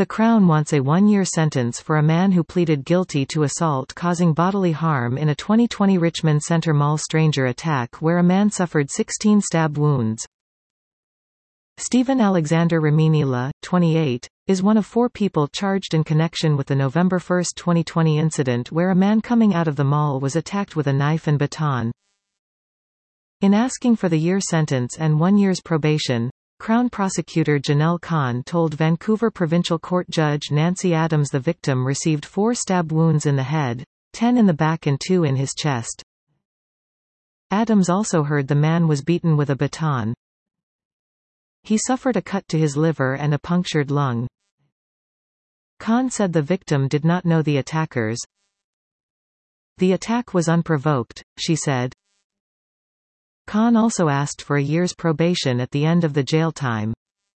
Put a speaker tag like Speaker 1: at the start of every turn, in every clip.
Speaker 1: The Crown wants a 1-year sentence for a man who pleaded guilty to assault causing bodily harm in a 2020 Richmond Center Mall stranger attack where a man suffered 16 stab wounds. Stephen Alexander Raminila, 28, is one of 4 people charged in connection with the November 1, 2020 incident where a man coming out of the mall was attacked with a knife and baton. In asking for the year sentence and 1 year's probation, Crown Prosecutor Janelle Khan told Vancouver Provincial Court Judge Nancy Adams the victim received 4 stab wounds in the head, 10 in the back and 2 in his chest. Adams also heard the man was beaten with a baton. He suffered a cut to his liver and a punctured lung. Khan said the victim did not know the attackers. The attack was unprovoked, she said. Khan also asked for a year's probation at the end of the jail time.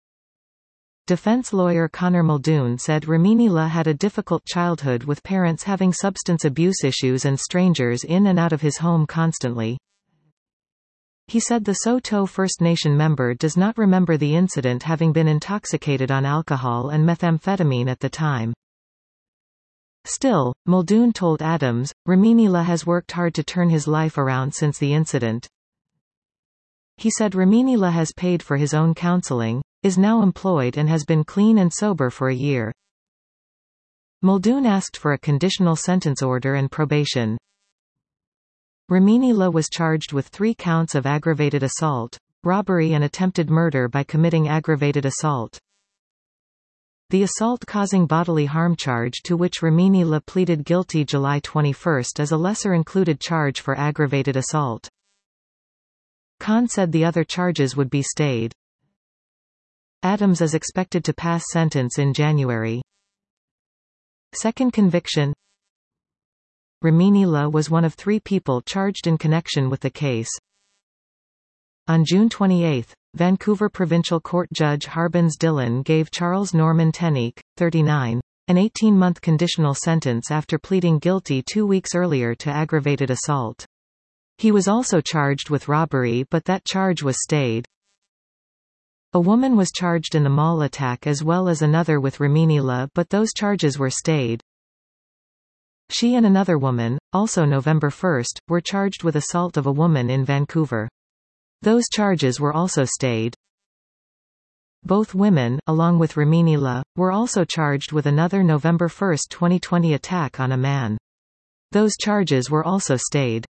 Speaker 1: Defense lawyer Connor Muldoon said Raminila had a difficult childhood with parents having substance abuse issues and strangers in and out of his home constantly. He said the Saulteaux First Nation member does not remember the incident having been intoxicated on alcohol and methamphetamine at the time. Still, Muldoon told Adams, Raminila has worked hard to turn his life around since the incident. He said Raminila has paid for his own counseling, is now employed and has been clean and sober for a year. Muldoon asked for a conditional sentence order and probation. Raminila was charged with 3 counts of aggravated assault, robbery and attempted murder by committing aggravated assault. The assault causing bodily harm charge to which Raminila pleaded guilty July 21 is a lesser included charge for aggravated assault. Khan said the other charges would be stayed. Adams is expected to pass sentence in January. Second conviction. Raminila was one of 3 people charged in connection with the case. On June 28, Vancouver Provincial Court Judge Harbins Dillon gave Charles Norman Tenique, 39, an 18-month conditional sentence after pleading guilty 2 weeks earlier to aggravated assault. He was also charged with robbery but that charge was stayed. A woman was charged in the mall attack as well as another with Raminila but those charges were stayed. She and another woman, also November 1, were charged with assault of a woman in Vancouver. Those charges were also stayed. Both women, along with Raminila, were also charged with another November 1, 2020 attack on a man. Those charges were also stayed.